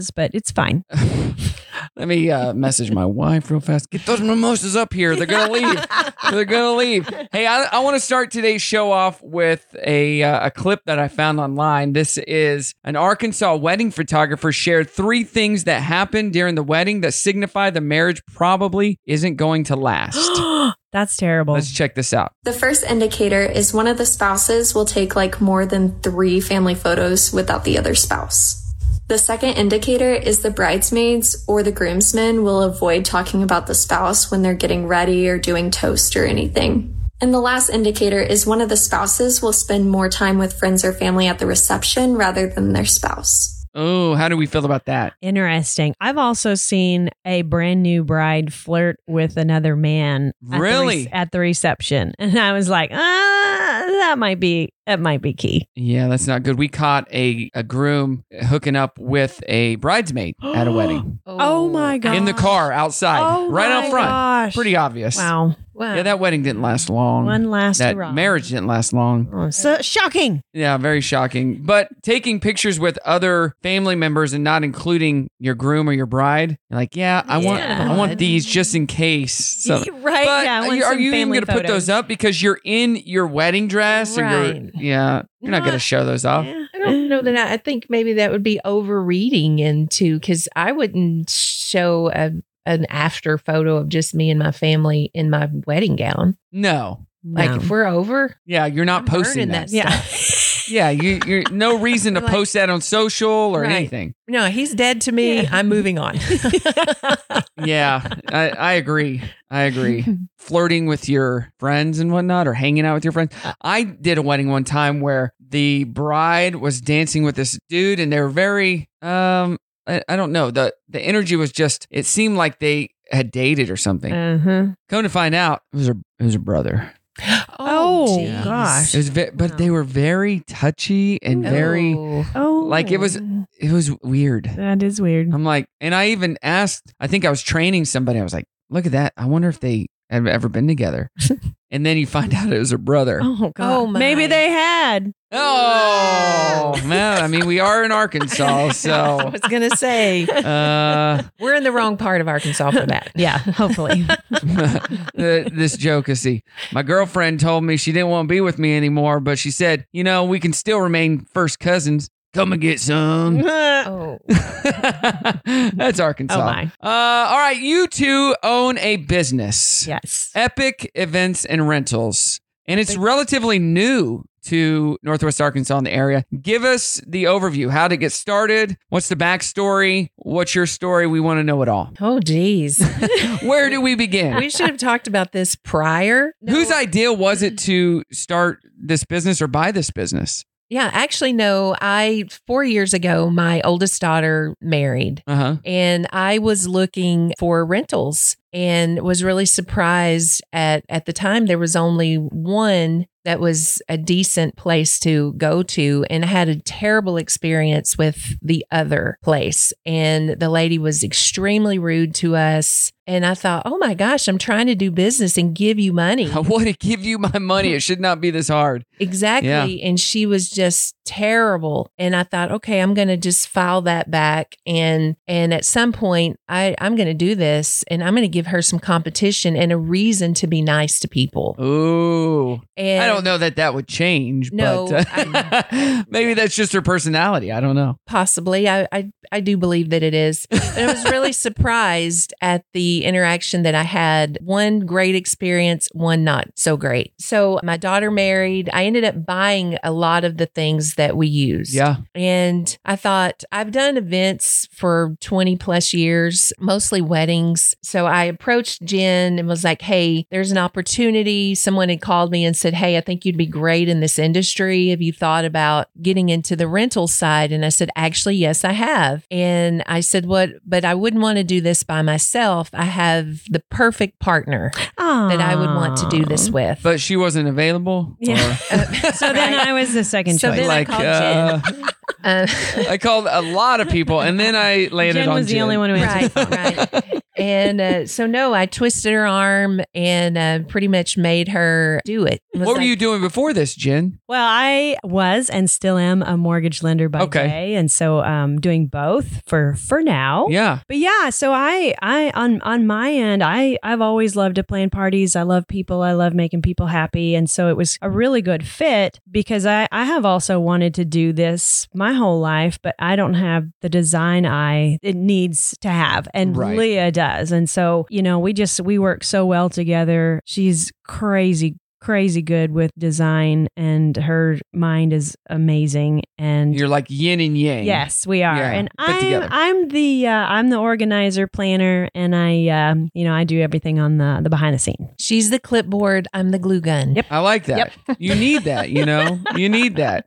but it's fine. Let me message my wife real fast. Get those mimosas up here. They're going to leave. They're going to leave. Hey, I want to start today's show off with a clip that I found online. This is an Arkansas wedding photographer shared 3 things that happened during the wedding that signify the marriage probably isn't going to last. That's terrible. Let's check this out. The first indicator is one of the spouses will take like more than 3 family photos without the other spouse. The second indicator is the bridesmaids or the groomsmen will avoid talking about the spouse when they're getting ready or doing toast or anything. And the last indicator is one of the spouses will spend more time with friends or family at the reception rather than their spouse. Oh, how do we feel about that? Interesting. I've also seen a brand new bride flirt with another man at the reception. And I was like, that might be key. Yeah, that's not good. We caught a groom hooking up with a bridesmaid at a wedding. Oh my gosh. In the car outside, right out front. Gosh. Pretty obvious. Wow. Yeah, that wedding didn't last long. That marriage didn't last long. Oh, so shocking. Yeah, very shocking. But taking pictures with other family members and not including your groom or your bride, you're like, I want these just in case. So, right. But yeah, are you even going to put those up because you're in your wedding dress? Right. You're not going to show those off. Yeah. I don't know that I think maybe that would be overreading into, because I wouldn't show an after photo of just me and my family in my wedding gown. No. Like if we're over. Yeah, you're not posting that. Yeah, you're no reason to post that on social or anything. No, he's dead to me. I'm moving on. Yeah, I agree. Flirting with your friends and whatnot, or hanging out with your friends. I did a wedding one time where the bride was dancing with this dude, and they were very, I don't know. The energy was just, it seemed like they had dated or something. Come to find out, it was her brother. Oh gosh. But they were very touchy and very like it was weird. That is weird. I'm like, and I even asked, I think I was training somebody. I was like, look at that. I wonder if they have ever been together. And then you find out it was her brother. Oh God. Maybe they had. Oh man. I mean, we are in Arkansas, so I was going to say, we're in the wrong part of Arkansas for that. Yeah, hopefully. This joke is, my girlfriend told me she didn't want to be with me anymore, but she said, we can still remain first cousins. Come and get some. That's Arkansas. Oh my. All right, you two own a business. Yes. Epic Events and Rentals. And it's relatively new to Northwest Arkansas in the area. Give us the overview. How to get started? What's the backstory? What's your story? We want to know it all. Oh, geez. Where do we begin? We should have talked about this prior. Whose idea was it to start this business or buy this business? Yeah, actually, no. 4 years ago, my oldest daughter married, and I was looking for rentals and was really surprised at the time there was only one that was a decent place to go to, and I had a terrible experience with the other place. And the lady was extremely rude to us. And I thought, oh my gosh, I'm trying to do business and give you money. I want to give you my money. It should not be this hard. Exactly. Yeah. And she was just terrible. And I thought, okay, I'm going to just file that back. And at some point, I'm going to do this, and I'm going to give her some competition and a reason to be nice to people. Ooh. And I don't know that would change. No. But maybe that's just her personality. I don't know. Possibly. I do believe that it is. But I was really surprised at the interaction that I had. One great experience, one not so great. So my daughter married. I ended up buying a lot of the things that we use. Yeah. And I thought, I've done events for 20 plus years, mostly weddings. So I approached Jen and was like, hey, there's an opportunity. Someone had called me and said, hey, I think you'd be great in this industry. Have you thought about getting into the rental side? And I said, actually, yes, I have. And I said, what? But I wouldn't want to do this by myself. I have the perfect partner. that I would want to do this with. But she wasn't available? Yeah. So then I was the second choice. Then I called Jen. I called a lot of people, and then I landed Jen on was the only one who answered the phone. Right. And so, no, I twisted her arm and pretty much made her do it. What were you doing before this, Jen? Well, I was and still am a mortgage lender by day. And so doing both for now. Yeah. But yeah, so I on my end, I've always loved to plan parties. I love people. I love making people happy. And so it was a really good fit because I have also wanted to do this my whole life, but I don't have the design eye it needs to have. And Leah does. And so, we work so well together. She's crazy good with design and her mind is amazing. And you're like yin and yang. Yes, we are. Yeah, and I'm the organizer, planner, and I do everything on the behind the scene. She's the clipboard. I'm the glue gun. Yep. I like that. Yep. You need that, you need that.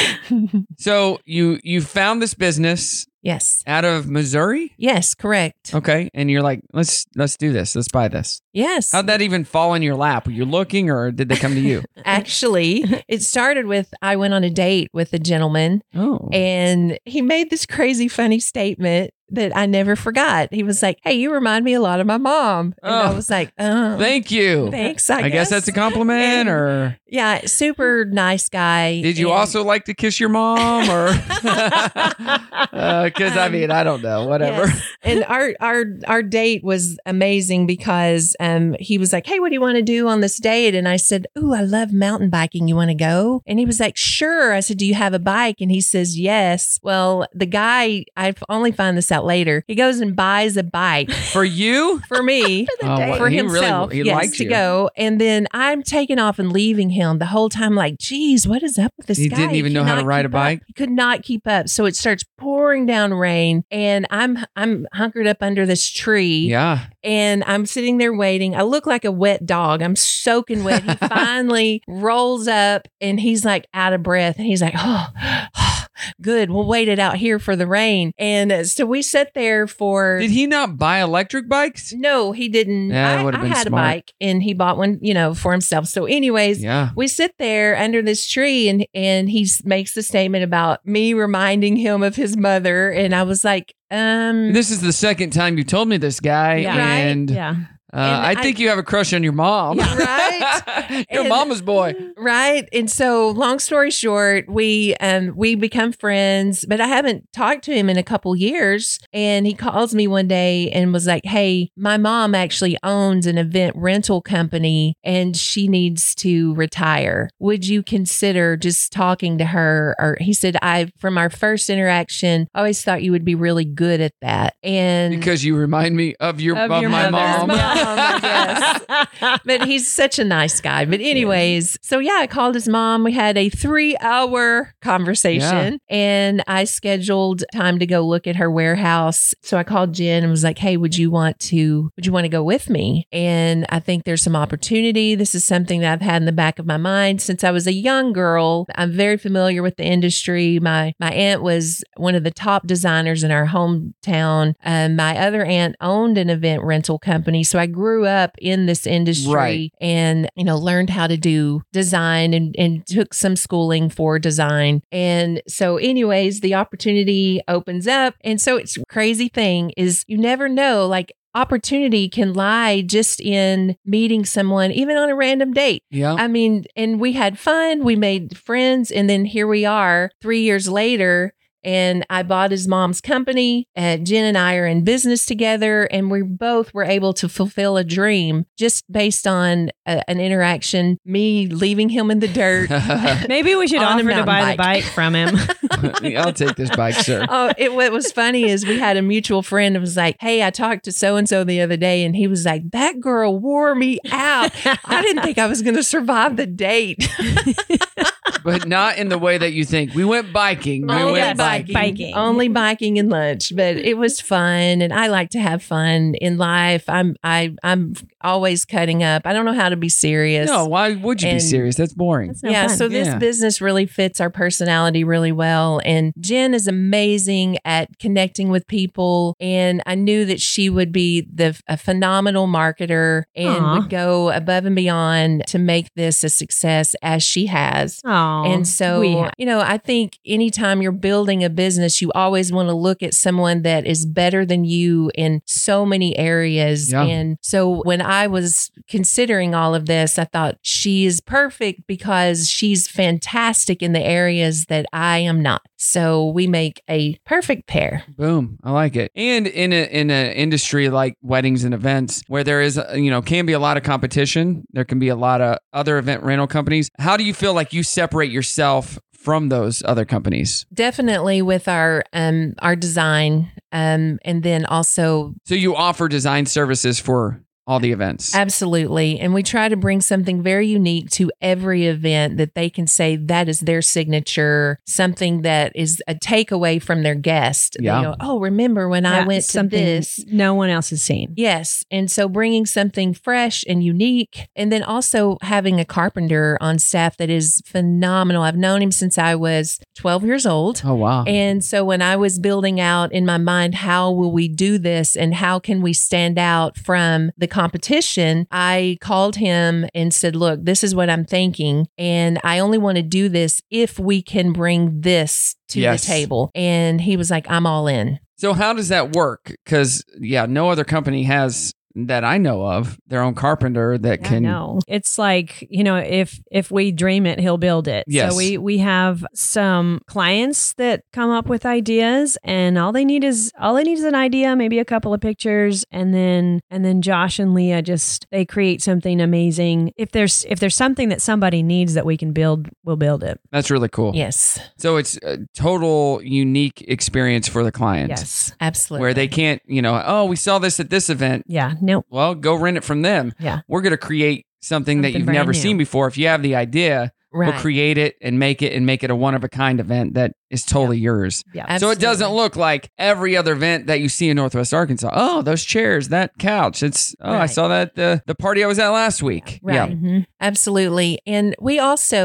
So you found this business. Yes. Out of Missouri? Yes, correct. Okay. And you're like, let's do this. Let's buy this. Yes. How'd that even fall in your lap? Were you looking or did they come to you? Actually, it started with I went on a date with a gentleman. Oh. And he made this crazy funny statement that I never forgot. He was like, "Hey, you remind me a lot of my mom." And I was like, "Oh, thank you. Thanks." I guess that's a compliment. Or yeah, super nice guy. Did you also like to kiss your mom, or because I don't know, whatever. Yes. And our date was amazing because he was like, "Hey, what do you want to do on this date?" And I said, "Ooh, I love mountain biking. You want to go?" And he was like, "Sure." I said, "Do you have a bike?" And he says, "Yes." Well, the guy, I only find this out later. He goes and buys a bike for you, for me, for himself, he likes to go. And then I'm taking off and leaving him the whole time. Like, geez, what is up with this guy? He didn't even know how to ride a bike. He could not keep up. So it starts pouring down rain, and I'm hunkered up under this tree. Yeah. And I'm sitting there waiting. I look like a wet dog. I'm soaking wet. He finally rolls up, and he's like out of breath, and he's like, "Oh." Good. We'll wait it out here for the rain. And so we sat there for. Did he not buy electric bikes? No, he didn't. Yeah, would have been had smart. a bike and he bought one, for himself. So anyways, we sit there under this tree and he makes the statement about me reminding him of his mother. And I was like, This is the second time you told me this, guy. Yeah. And yeah. I think you have a crush on your mom. Yeah, right? Your mama's boy. Right. And so long story short, we become friends, but I haven't talked to him in a couple years. And he calls me one day and was like, "Hey, my mom actually owns an event rental company and she needs to retire. Would you consider just talking to her?" Or he said, from our first interaction, I always thought you would be really good at that. And because you remind me of my mom. But he's such a nice guy. But anyways, so yeah, I called his mom. We had a 3-hour conversation and I scheduled time to go look at her warehouse. So I called Jen and was like, "Hey, would you want to go with me?" And I think there's some opportunity. This is something that I've had in the back of my mind since I was a young girl. I'm very familiar with the industry. My aunt was one of the top designers in our hometown. My other aunt owned an event rental company. So I grew up in this industry and, learned how to do design and took some schooling for design. And so anyways, the opportunity opens up. And so it's crazy thing is you never know, like opportunity can lie just in meeting someone, even on a random date. Yeah. I mean, and we had fun, we made friends. And then here we are 3 years later. And I bought his mom's company. Jen and I are in business together, and we both were able to fulfill a dream just based on an interaction, me leaving him in the dirt. Maybe we should offer to buy the bike from him. I'll take this bike, sir. Oh, what was funny is we had a mutual friend who was like, "Hey, I talked to so-and-so the other day," and he was like, "That girl wore me out. I didn't think I was going to survive the date." but not in the way that you think. We went biking. Biking. Only biking and lunch, but it was fun, and I like to have fun in life. I'm always cutting up. I don't know how to be serious. No, why would you be serious? That's boring. That's no fun. So this business really fits our personality really well. And Jen is amazing at connecting with people. And I knew that she would be a phenomenal marketer and would go above and beyond to make this a success as she has. And so, I think anytime you're building a business, you always want to look at someone that is better than you in so many areas. Yeah. And so when I was considering all of this, I thought she is perfect because she's fantastic in the areas that I am not. So we make a perfect pair. Boom. I like it. And in an industry like weddings and events where there is, can be a lot of competition, there can be a lot of other event rental companies. How do you feel like you separate yourself from those other companies? Definitely with our design, and then also. So you offer design services for all the events. Absolutely. And we try to bring something very unique to every event that they can say that is their signature, something that is a takeaway from their guest. Yeah. They go, oh, remember when I went to this? No one else has seen. Yes. And so bringing something fresh and unique, and then also having a carpenter on staff that is phenomenal. I've known him since I was 12 years old. Oh, wow. And so when I was building out in my mind, how will we do this and how can we stand out from the competition, I called him and said, look, this is what I'm thinking. And I only want to do this if we can bring this to the table. And he was like, I'm all in. So how does that work? Because, no other company has that I know of their own carpenter that can. No, it's like, if we dream it, he'll build it. Yes. So we have some clients that come up with ideas, and all they need is an idea, maybe a couple of pictures, and then Josh and Leah they create something amazing. If there's something that somebody needs that we can build, we'll build it. That's really cool. Yes. So it's a total unique experience for the client. Yes, absolutely. Where they can't, we saw this at this event. Yeah. Nope. Well, go rent it from them. Yeah. We're going to create something that you've never seen before. If you have the idea, we'll create it and make it a one-of-a-kind event that is totally yours. Yeah. So it doesn't look like every other event that you see in Northwest Arkansas. Oh, those chairs, that couch. I saw that the party I was at last week. Right. Yeah. Mm-hmm. Absolutely. And we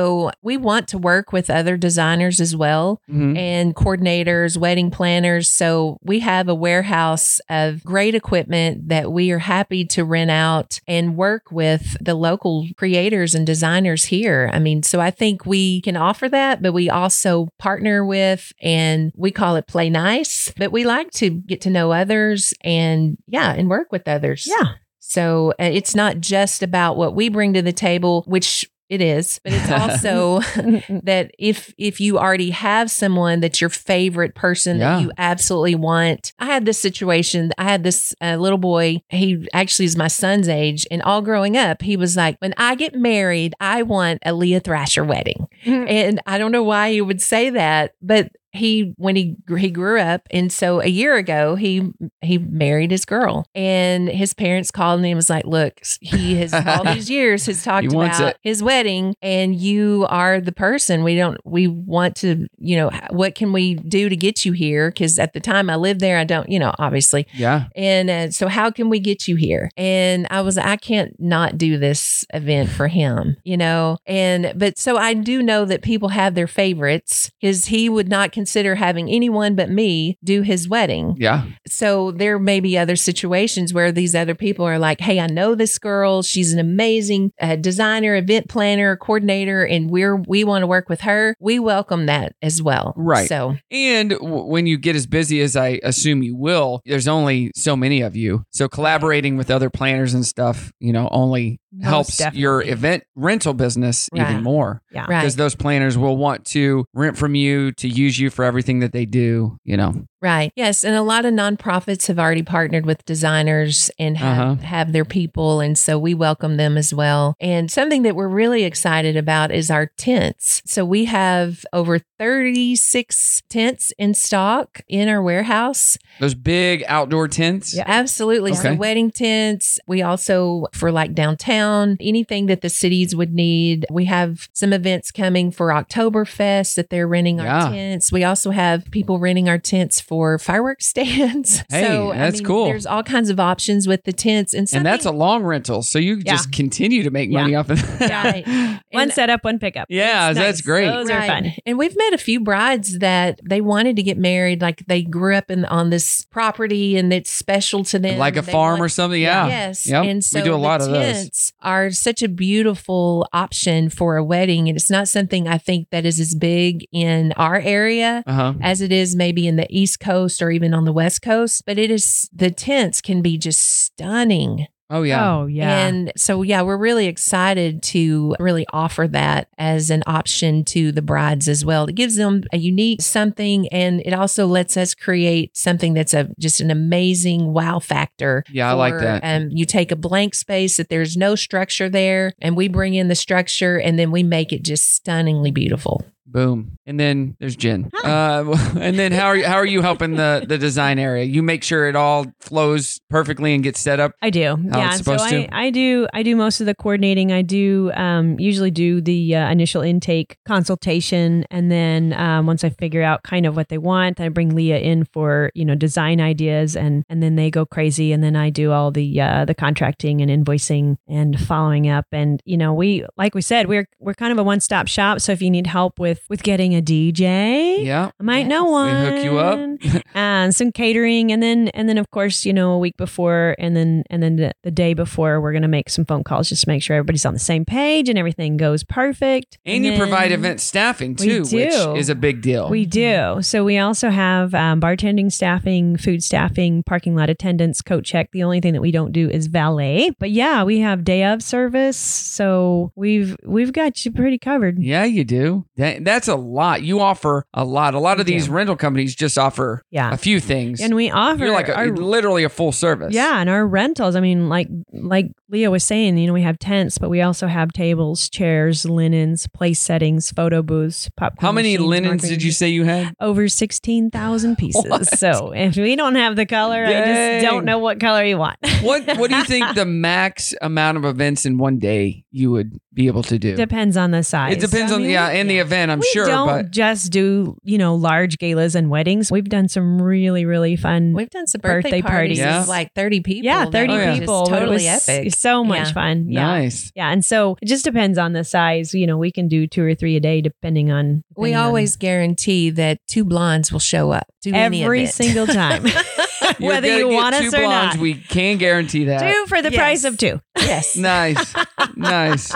want to work with other designers as well, and coordinators, wedding planners. So we have a warehouse of great equipment that we are happy to rent out and work with the local creators and designers here. I mean, so I think we can offer that, but we also partner with, and we call it play nice, but we like to get to know others and work with others. Yeah. So it's not just about what we bring to the table, which it is, but it's also that if you already have someone that's your favorite person that you absolutely want. I had this situation. I had this little boy. He actually is my son's age, and all growing up, he was like, when I get married, I want a Leah Thrasher wedding. And I don't know why he would say that, but when he grew up, and so a year ago he married his girl, and his parents called me and was like, look, he has all these years has talked about his wedding, and you are the person we want to, what can we do to get you here? Because at the time I lived there, I don't, obviously. Yeah. And so how can we get you here? And I was, I can't not do this event for him, but so I do know that people have their favorites, because he would not consider having anyone but me do his wedding. Yeah. So there may be other situations where these other people are like, hey, I know this girl. She's an amazing designer, event planner, coordinator, and we want to work with her. We welcome that as well. Right. So, and when you get as busy as I assume you will, there's only so many of you. So collaborating with other planners and stuff, only helps your event rental business even more. Yeah. Because those planners will want to rent from you, to use you for everything that they do, Right. Yes. And a lot of nonprofits have already partnered with designers and have their people. And so we welcome them as well. And something that we're really excited about is our tents. So we have over 36 tents in stock in our warehouse. Those big outdoor tents? Yeah, absolutely. Okay. So wedding tents. We also, for like downtown, anything that the cities would need. We have some events coming for Oktoberfest that they're renting our tents. We also have people renting our tents for fireworks stands. Hey, so, that's cool. There's all kinds of options with the tents. And that's a long rental. So you just continue to make money off of that. Right. One setup, one pickup. Yeah, that's great. Those are fun. And we've met a few brides that they wanted to get married, like they grew up on this property and it's special to them. Like a farm or something. Yeah. Yes. Yep. And so we do a lot of those. Tents are such a beautiful option for a wedding. And it's not something I think that is as big in our area as it is maybe in the East Coast or even on the West Coast. But the tents can be just stunning. Oh, yeah. Oh, yeah. And so, we're really excited to really offer that as an option to the brides as well. It gives them a unique something, and it also lets us create something that's just an amazing wow factor. Yeah, I like that. You take a blank space that there's no structure there, and we bring in the structure, and then we make it just stunningly beautiful. Boom. And then there's Jen. And then how are you helping the design area? You make sure it all flows perfectly and gets set up? I do. It's supposed to? I do most of the coordinating. I do usually do the initial intake consultation, and then once I figure out kind of what they want, I bring Leah in for, design ideas, and then they go crazy, and then I do all the contracting and invoicing and following up. And we, like we said, we're kind of a one-stop shop. So if you need help with getting a DJ, I might know one. We hook you up. And some catering, and then of course, a week before, and then the day before, we're gonna make some phone calls just to make sure everybody's on the same page and everything goes perfect. And you provide event staffing too, which is a big deal. We do. So we also have bartending staffing, food staffing, parking lot attendants, coat check. The only thing that we don't do is valet. But we have day of service. So we've got you pretty covered. Yeah, you do. That's a lot. You offer a lot. A lot of these rental companies just offer a few things. And we offer You're like literally a full service. Yeah, and our rentals, I mean, like Leah was saying, we have tents, but we also have tables, chairs, linens, place settings, photo booths, popcorn. How many machines, linens did you say you had? Over 16,000 pieces. What? So if we don't have the color, I just don't know what color you want. What do you think the max amount of events in one day you would be able to do? Depends on the size. It depends on the event, I'm sure. We don't just do, large galas and weddings. We've done some really, really fun. We've done some birthday parties of like 30 people. Yeah, 30 people. Totally epic. So much fun. Yeah. Nice. Yeah. And so it just depends on the size. We can do 2 or 3 a day depending on. We always guarantee that 2 blondes will show up to every single time. Whether you want us or blondes, not. We can guarantee that. 2 for the price of 2. Yes. Nice. Nice.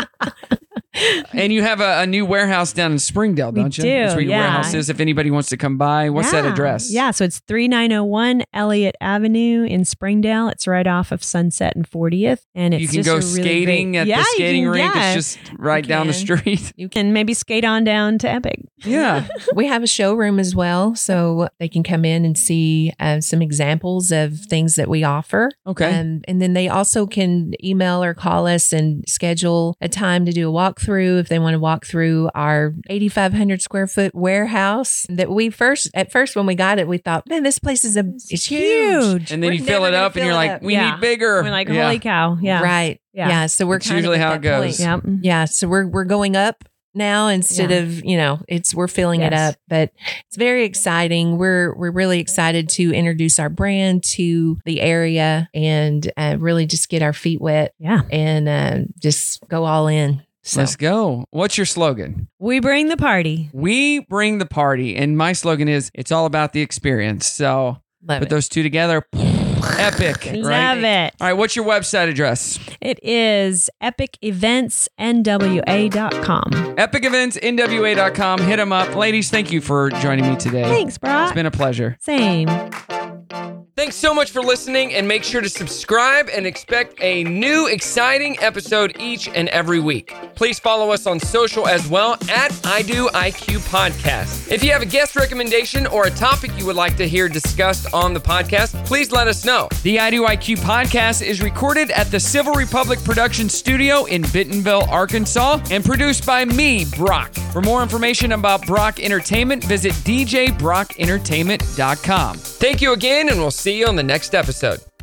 And you have a new warehouse down in Springdale, don't you? We do, That's where your warehouse is. If anybody wants to come by, what's that address? Yeah, so it's 3901 Elliott Avenue in Springdale. It's right off of Sunset and 40th. And it's you can go skating at the skating rink. It's just right down the street. You can maybe skate on down to Epic. Yeah. We have a showroom as well, so they can come in and see some examples of things that we offer. Okay. And then they also can email or call us and schedule a time to do a walkthrough if they want to walk through our 8,500 square foot warehouse that at first when we got it, we thought, man, this place is it's huge. And then you fill it up and you're like, we need bigger. We're like, holy cow. Yeah. Right. Yeah. So we're kind usually of how it goes. Yep. Yeah. So we're going up now instead of, we're filling it up, but it's very exciting. We're really excited to introduce our brand to the area and really just get our feet wet and just go all in. So. Let's go. What's your slogan? We bring the party. We bring the party. And my slogan is, it's all about the experience. So put those two together. Epic. Love it. All right. What's your website address? It is epiceventsnwa.com. Epiceventsnwa.com. Hit them up. Ladies, thank you for joining me today. Thanks, Brock. It's been a pleasure. Same. Thanks so much for listening, and make sure to subscribe and expect a new exciting episode each and every week. Please follow us on social as well at IDoIQ Podcast. If you have a guest recommendation or a topic you would like to hear discussed on the podcast, please let us know. The IDoIQ Podcast is recorded at the Civil Republic Production Studio in Bentonville, Arkansas, and produced by me, Brock. For more information about Brock Entertainment, visit djbrockentertainment.com. Thank you again, and we'll see you on the next episode.